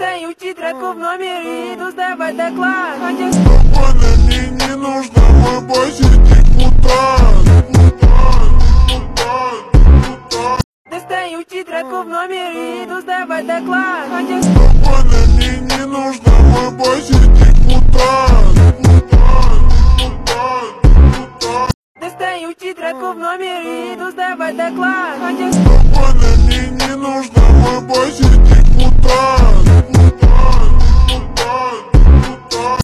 Достаю тетрадку в номере, иду сдавать доклад. Спокойно, мне не нужно мой бойся депутат. Достаю тетрадку в номере, иду сдавать доклад. Спокойно, мне не нужно мой бойся депутат. Достаю тетрадку в номере, иду сдавать доклад.